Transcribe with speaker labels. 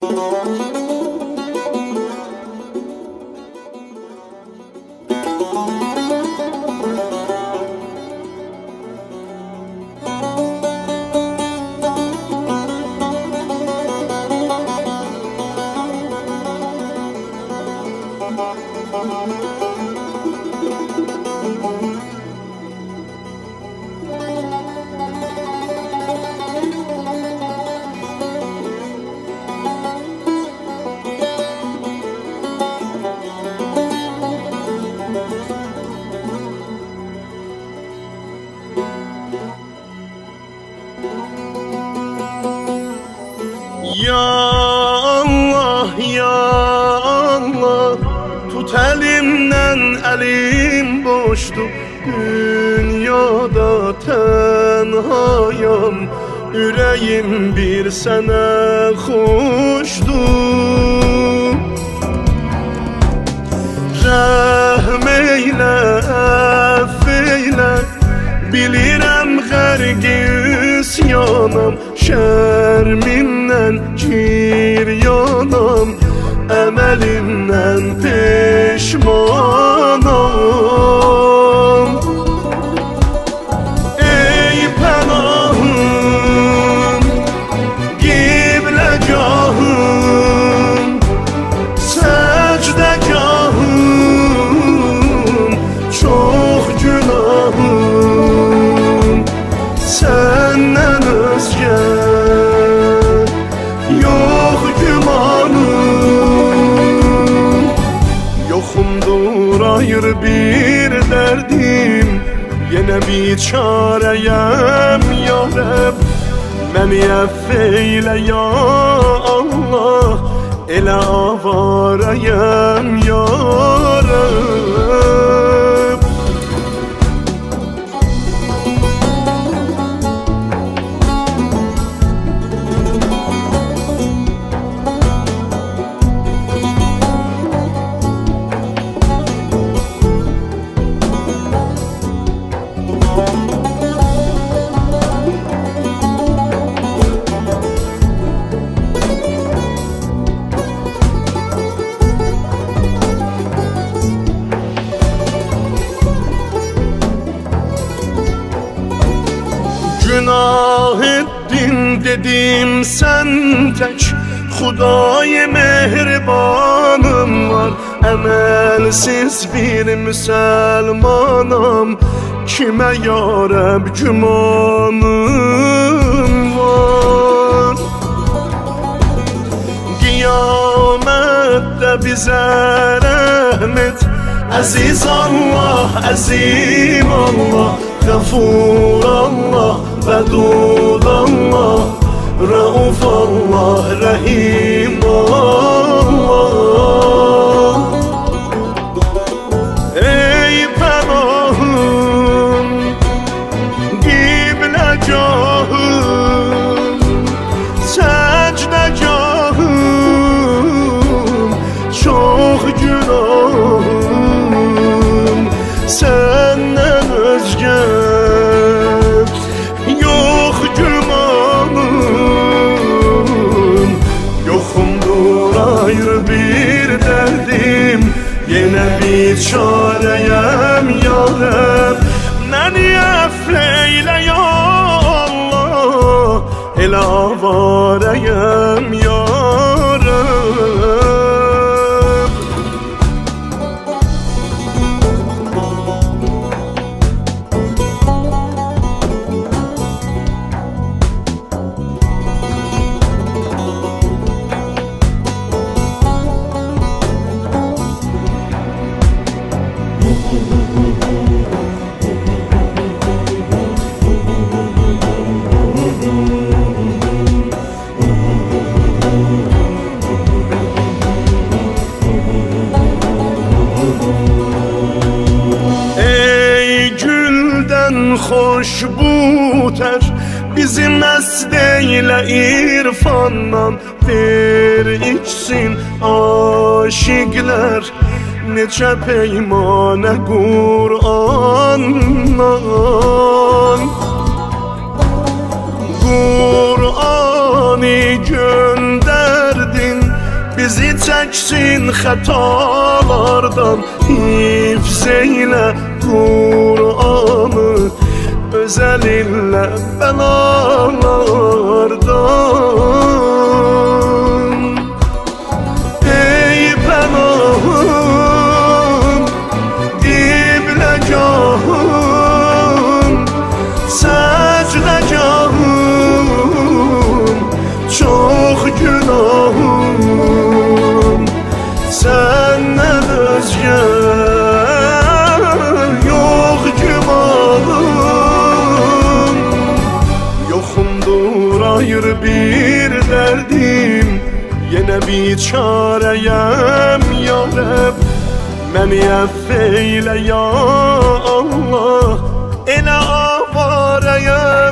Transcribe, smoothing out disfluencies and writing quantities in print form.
Speaker 1: Ya Allah, ya Allah, tut elimden, elim boştu. Dünyada tenhayam, yüreğim bir sene hoştu. Rəhm eyle, affeyle, bilirəm qərqi üsyanam. Şərmimdən giryanam, əməlimdən peşmanam. Ey pənahım, qibləgahım, səcdəgahım, çox günahım səndən özgə yox gümanım. Yoxumdur ayrı bir dərdim, yenə biçarəyəm ya Rəbb. Məni əff eylə ya Allah, elə avarəyəm ya Rəbb. Günah ettin dedim sen tek, Xudayı mehribanım var. Əməlsiz bir müsəlmanam, kimə ya Rəbb gümanım var. Qiyamətdə bizə rəhm et, əziz Allah, əzim Allah, Gafur Allah, Vedud Allah, Rauf Allah, Rahim Allah. Ey pənahım, qibləgahım, səcdəgahım, çox günahım səndən özgə yox gümanım. Yoxumdur ayrı bir dərdim, yenə biçarəyəm ya Rəbb. Məni əff eylə ya Allah, elə avarəyəm ya Rəbb. Xoşbu tər bizi məst eylə irfandan, ver içsin aşiqlər neçə peymanə Qur'andan. Qur'anı göndərdin iksin xətalardan, hifz eylə Qur'anı, öz əlinlə bəlalardan. Ey pənahım, qibləgahım, səcdəgahım, çox günahım, səndən özgə yox gümanım. Yoxumdur ayrı bir dərdim, yenə biçarəyəm ya Rəbb. Məni əff eylə ya Allah, elə avarəyəm.